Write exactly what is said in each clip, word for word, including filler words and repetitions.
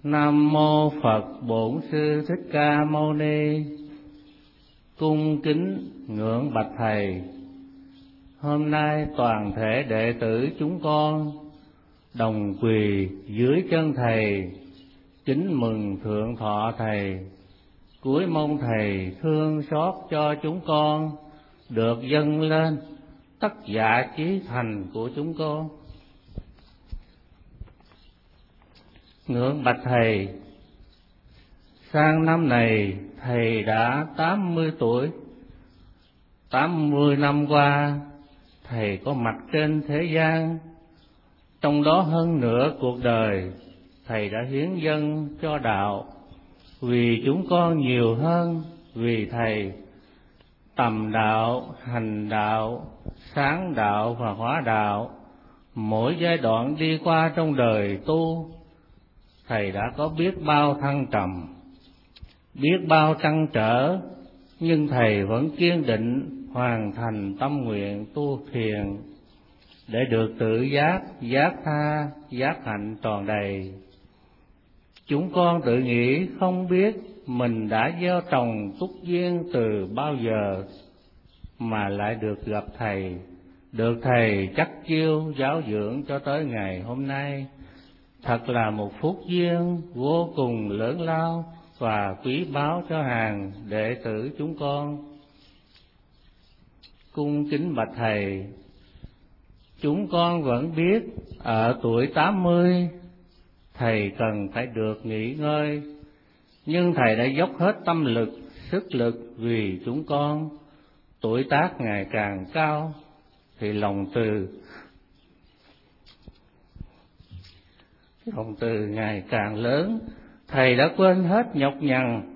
Nam mô Phật Bổn Sư Thích Ca Mâu Ni. Cung kính ngưỡng bạch thầy. Hôm nay toàn thể đệ tử chúng con đồng quỳ dưới chân thầy, kính mừng thượng thọ thầy, cúi mong thầy thương xót cho chúng con được dâng lên tất dạ chí thành của chúng con. Ngưỡng bạch thầy, sang năm này thầy đã tám mươi tuổi. tám mươi năm qua, thầy có mặt trên thế gian, trong đó hơn nửa cuộc đời thầy đã hiến dâng cho đạo, vì chúng con nhiều hơn vì thầy. Tầm đạo, hành đạo, sáng đạo và hóa đạo, mỗi giai đoạn đi qua trong đời tu, thầy đã có biết bao thăng trầm, biết bao trăn trở, nhưng thầy vẫn kiên định hoàn thành tâm nguyện tu thiền để được tự giác, giác tha, giác hạnh tròn đầy. Chúng con tự nghĩ không biết mình đã gieo trồng túc duyên từ bao giờ mà lại được gặp thầy, được thầy chắc chiêu giáo dưỡng cho tới ngày hôm nay. Thật là một phúc duyên vô cùng lớn lao và quý báu cho hàng đệ tử chúng con. Cung kính bạch thầy, chúng con vẫn biết ở tuổi tám mươi thầy cần phải được nghỉ ngơi, nhưng thầy đã dốc hết tâm lực, sức lực vì chúng con. Tuổi tác ngày càng cao thì lòng từ lòng từ ngày càng lớn, thầy đã quên hết nhọc nhằn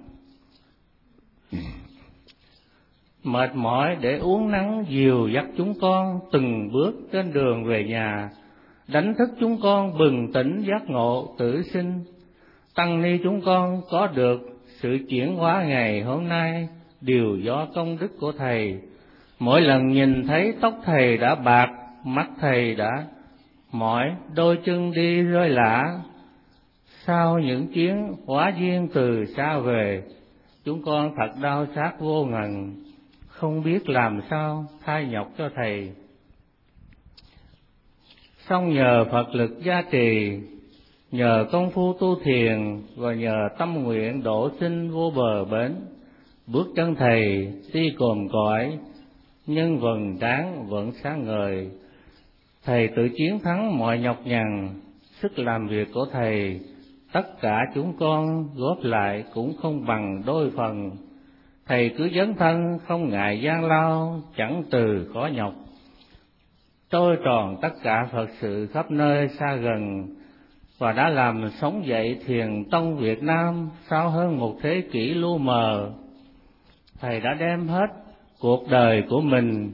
mệt mỏi để uống nắng dìu dắt chúng con từng bước trên đường về nhà, đánh thức chúng con bừng tỉnh giác ngộ tự sinh. Tăng ni chúng con có được sự chuyển hóa ngày hôm nay đều do công đức của thầy. Mỗi lần nhìn thấy tóc thầy đã bạc, mắt thầy đã mỏi, đôi chân đi rơi lả. Sau những chuyến hóa duyên từ xa về, chúng con thật đau xót vô ngần, không biết làm sao thay nhọc cho thầy. Song nhờ Phật lực gia trì, nhờ công phu tu thiền và nhờ tâm nguyện độ sinh vô bờ bến, bước chân thầy tuy cồn cõi nhưng vầng trán vẫn sáng ngời. Thầy tự chiến thắng mọi nhọc nhằn, sức làm việc của thầy tất cả chúng con góp lại cũng không bằng đôi phần. Thầy cứ dấn thân không ngại gian lao, chẳng từ khó nhọc, trôi tròn tất cả Phật sự khắp nơi xa gần, và đã làm sống dậy thiền tông Việt Nam sau hơn một thế kỷ lu mờ. Thầy đã đem hết cuộc đời của mình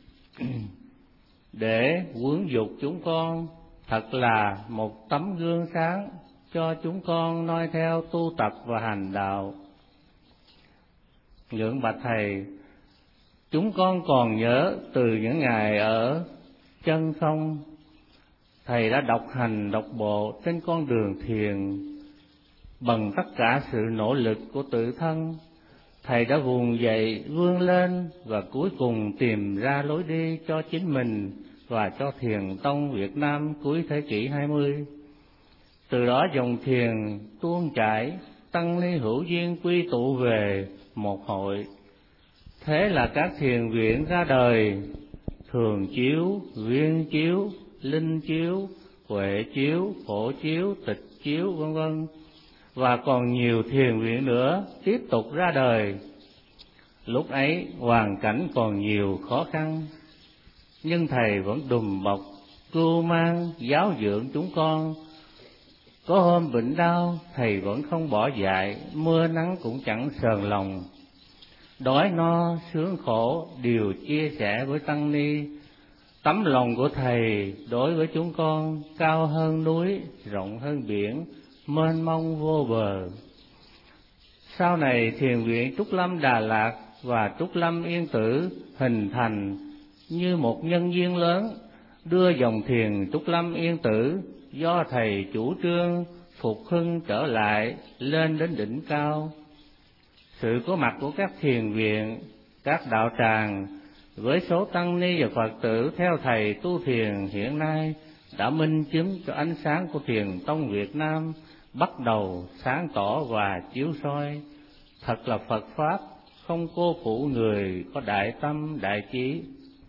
để huấn dục chúng con, thật là một tấm gương sáng cho chúng con noi theo tu tập và hành đạo. Ngưỡng bạch thầy, chúng con còn nhớ từ những ngày ở chân không, thầy đã độc hành độc bộ trên con đường thiền. Bằng tất cả sự nỗ lực của tự thân, thầy đã vùng dậy vươn lên và cuối cùng tìm ra lối đi cho chính mình và cho thiền tông Việt Nam cuối thế kỷ hai mươi. Từ đó dòng thiền tuôn chảy, tăng ni hữu duyên quy tụ về một hội. Thế là các thiền viện ra đời: Thường Chiếu, Viên Chiếu, Linh Chiếu, Huệ Chiếu, Phổ Chiếu, Tịch Chiếu, vân vân, và còn nhiều thiền viện nữa tiếp tục ra đời. Lúc ấy hoàn cảnh còn nhiều khó khăn, nhưng thầy vẫn đùm bọc, cưu mang, giáo dưỡng chúng con. Có hôm bệnh đau, thầy vẫn không bỏ dạy, mưa nắng cũng chẳng sờn lòng. Đói no, sướng khổ đều chia sẻ với tăng ni. Tấm lòng của thầy đối với chúng con cao hơn núi, rộng hơn biển, mênh mông vô bờ. Sau này thiền viện Trúc Lâm Đà Lạt và Trúc Lâm Yên Tử hình thành như một nhân duyên lớn, đưa dòng thiền Trúc Lâm Yên Tử do thầy chủ trương phục hưng trở lại lên đến đỉnh cao. Sự có mặt của các thiền viện, các đạo tràng với số tăng ni và Phật tử theo thầy tu thiền hiện nay đã minh chứng cho ánh sáng của thiền tông Việt Nam bắt đầu sáng tỏ và chiếu soi. Thật là Phật Pháp không cô phụ người có đại tâm đại trí.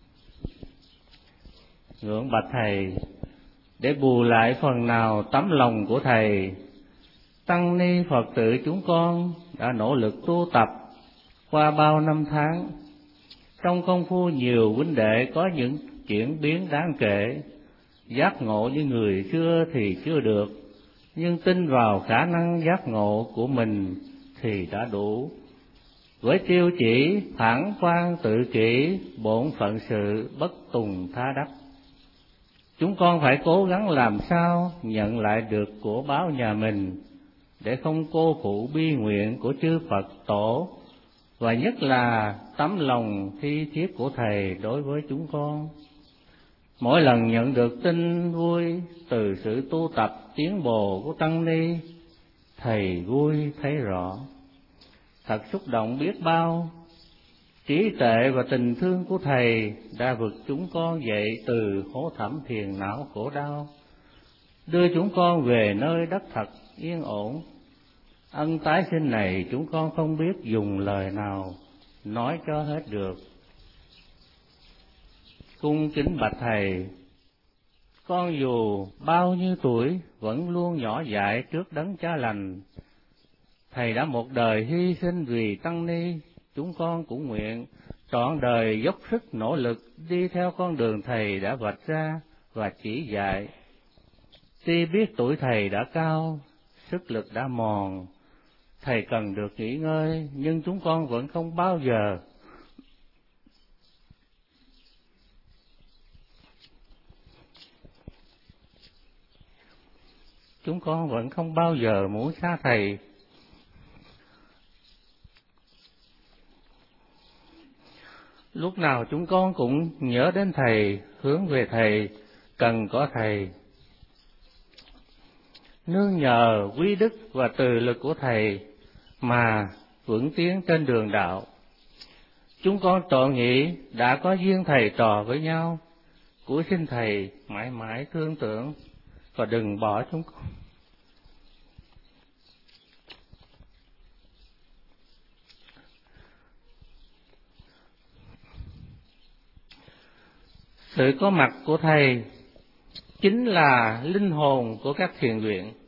Ngưỡng bạch Thầy, để bù lại phần nào tấm lòng của Thầy, tăng ni Phật tử chúng con đã nỗ lực tu tập qua bao năm tháng. Trong công phu nhiều huynh đệ có những chuyển biến đáng kể. Giác ngộ như người xưa thì chưa được, nhưng tin vào khả năng giác ngộ của mình thì đã đủ. Với tiêu chỉ phản quan tự kỷ, bổn phận sự bất tùng tha đắc, chúng con phải cố gắng làm sao nhận lại được của báo nhà mình, để không cô phụ bi nguyện của chư Phật tổ, và nhất là tấm lòng thi thiết của Thầy đối với chúng con. Mỗi lần nhận được tin vui từ sự tu tập tiến bộ của tăng ni, Thầy vui thấy rõ, thật xúc động biết bao. Trí tuệ và tình thương của Thầy đã vực chúng con dậy từ hố thẳm phiền não khổ đau, đưa chúng con về nơi đất thật yên ổn. Ân tái sinh này chúng con không biết dùng lời nào nói cho hết được. Cung kính bạch Thầy, con dù bao nhiêu tuổi vẫn luôn nhỏ dại trước đấng Cha lành. Thầy đã một đời hy sinh vì tăng ni, chúng con cũng nguyện trọn đời dốc sức nỗ lực đi theo con đường Thầy đã vạch ra và chỉ dạy. Tuy biết tuổi Thầy đã cao, sức lực đã mòn, Thầy cần được nghỉ ngơi, nhưng chúng con vẫn không bao giờ chúng con vẫn không bao giờ muốn xa Thầy. Lúc nào chúng con cũng nhớ đến Thầy, hướng về Thầy, cần có Thầy. Nương nhờ quý đức và từ lực của Thầy mà vững tiến trên đường đạo. Chúng con tội nghĩ đã có duyên thầy trò với nhau, cúi xin Thầy mãi mãi thương tưởng và đừng bỏ chúng con. Sự có mặt của Thầy chính là linh hồn của các thiền viện.